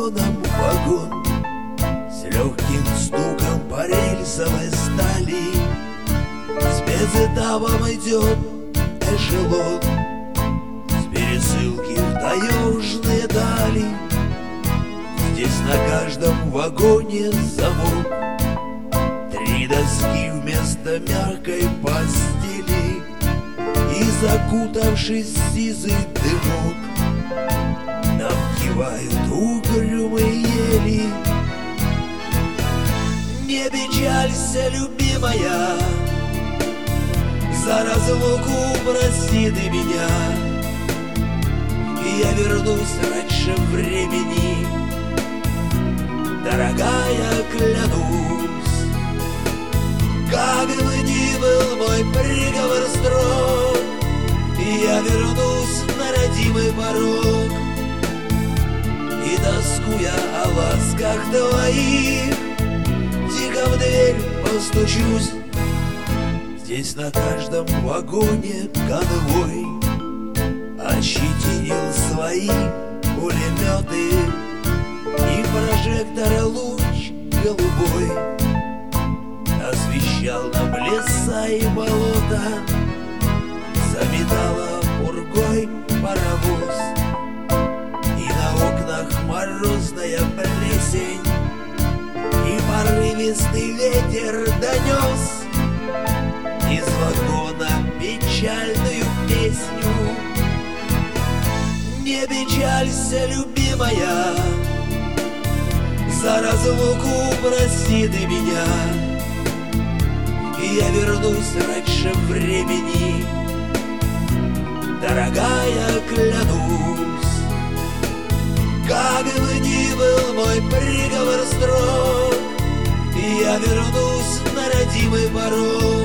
вагоном вагон, с легким стуком по рельсовой стали спецэтапом идет эшелон с пересылки в таежные дали. Здесь на каждом вагоне замок, 3 доски вместо мягкой постели и закутавшись в сизый дымок нам кивают угрюмые ели. Не печалься, любимая, за разлуку прости ты меня, и я вернусь раньше времени. Дорогая, клянусь, как бы ни был мой приговор строг, я вернусь на родимый порог, и тоскуя о ласках твоих, тихо в дверь постучусь. Здесь на каждом вагоне конвой ощетинил свои пулеметы, и прожектор луч голубой освещал нам леса и болота. Заметала пургой паровоз, и на окнах морозная плесень, и порывистый ветер донес из вагона печальную песню. Не печалься, любимая, за разлуку прости ты меня, и я вернусь раньше времени. Дорогая, клянусь, как бы ни был мой приговор строг, я вернусь на родимый порог,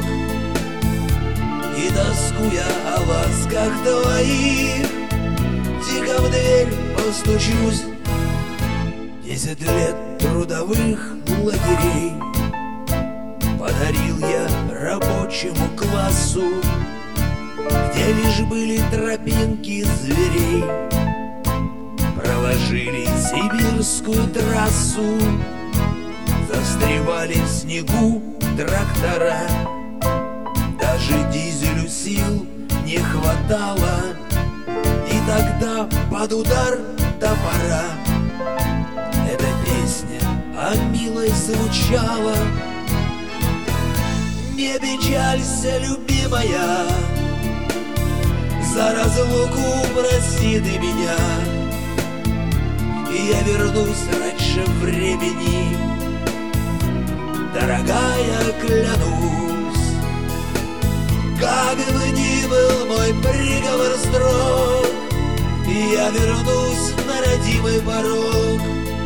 и тоскуя о ласках твоих, тихо в дверь постучусь. 10 лет трудовых лагерей подарил я рабочему классу, где лишь были тропинки зверей. Проложили сибирскую трассу, застревали в снегу трактора, даже дизелю сил не хватало, и тогда под удар топора эта песня о милой звучала. Не печалься, любимая, за разлуку прости ты меня, и я вернусь раньше времени. Дорогая, клянусь, как бы ни был мой приговор строг, я вернусь на родимый порог,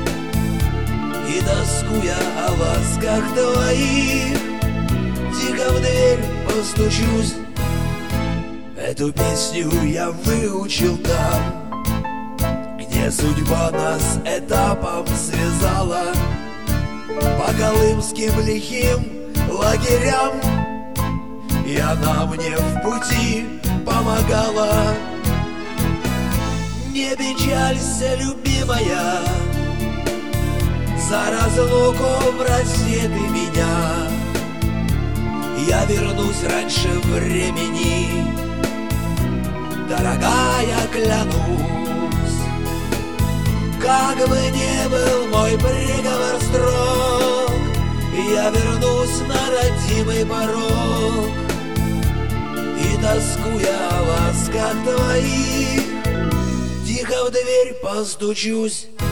и тоскуя о ласках твоих, тихо в дверь постучусь. Эту песню я выучил там, где судьба нас этапом связала, по колымским лихим лагерям, и она мне в пути помогала. Не печалься, любимая, за разлуку прости ты меня, я вернусь раньше времени. Дорогая, клянусь, как бы ни был мой приговор строг, я вернусь на родимый порог, и тоскуя о ласках твоих, тихо в дверь постучусь.